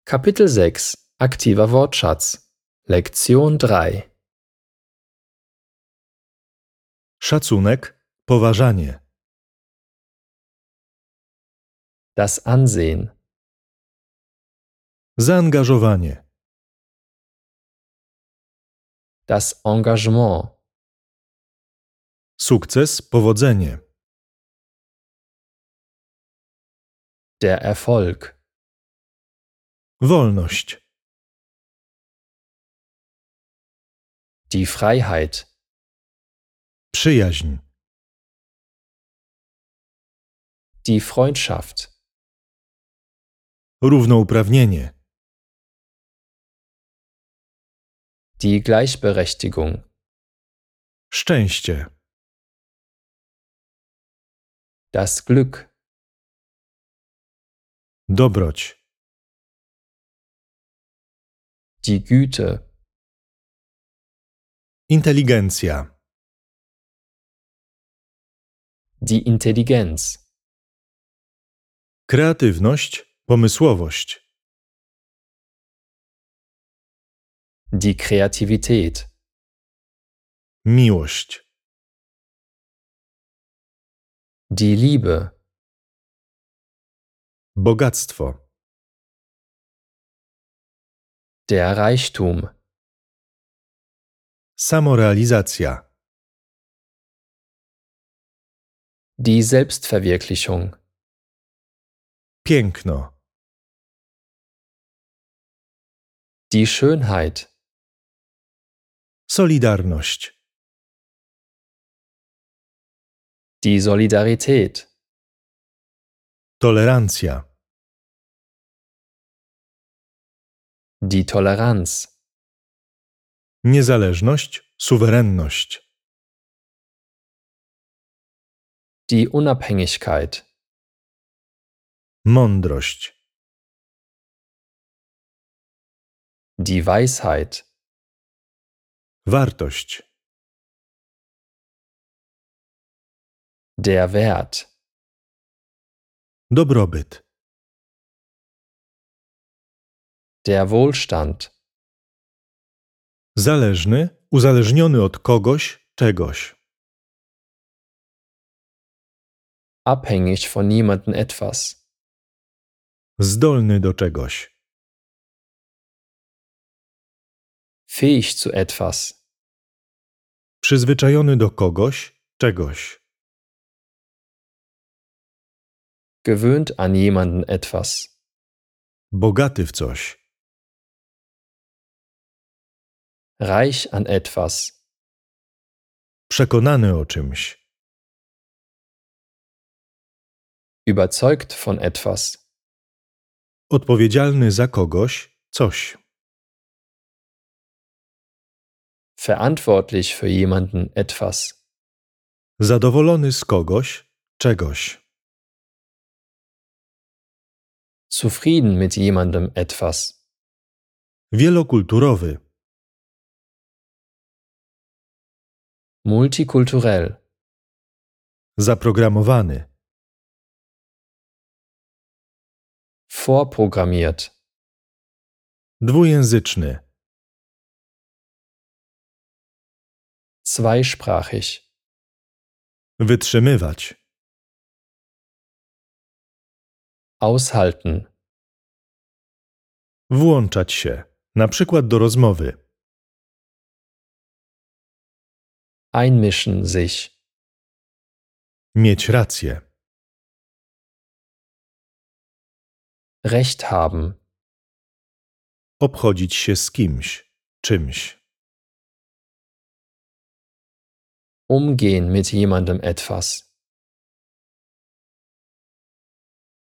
Kapitel 6 Aktiver Wortschatz Lektion 3 Szacunek, poważanie. Das Ansehen, Zaangażowanie. das Engagement, Sukces, powodzenie. der Erfolg, Wolność. die Freiheit, Przyjaźń. die Freundschaft, Równouprawnienie. die Gleichberechtigung, Szczęście. das Glück, Dobroć. die Güte, Inteligencja. die Intelligenz, Kreatywność, pomysłowość. die Kreativität, Miłość. die Liebe, Bogactwo. der Reichtum, Samorealizacja. die Selbstverwirklichung, Piękno. die Schönheit, Solidarność. die Solidarität, Tolerancja. die Toleranz, Niezależność, suwerenność. die Unabhängigkeit, Mądrość. die Weisheit, Wartość. der Wert, Dobrobyt. der Wohlstand, Zależny, uzależniony od kogoś, czegoś. abhängig von niemandem etwas, Zdolny do czegoś. fähig zu etwas, Przyzwyczajony do kogoś, czegoś. gewöhnt an jemanden etwas, Bogaty w coś. reich an etwas, Przekonany o czymś. überzeugt von etwas, Odpowiedzialny za kogoś, coś. verantwortlich für jemanden etwas, Zadowolony z kogoś, czegoś. zufrieden mit jemandem etwas, Wielokulturowy. multikulturell, Zaprogramowany. vorprogrammiert, Dwujęzyczny. zweisprachig, Wytrzymywać. aushalten, Włączać się. Na przykład do rozmowy. einmischen sich, Mieć rację. Recht haben, Obchodzić się z kimś, czymś. umgehen mit jemandem etwas,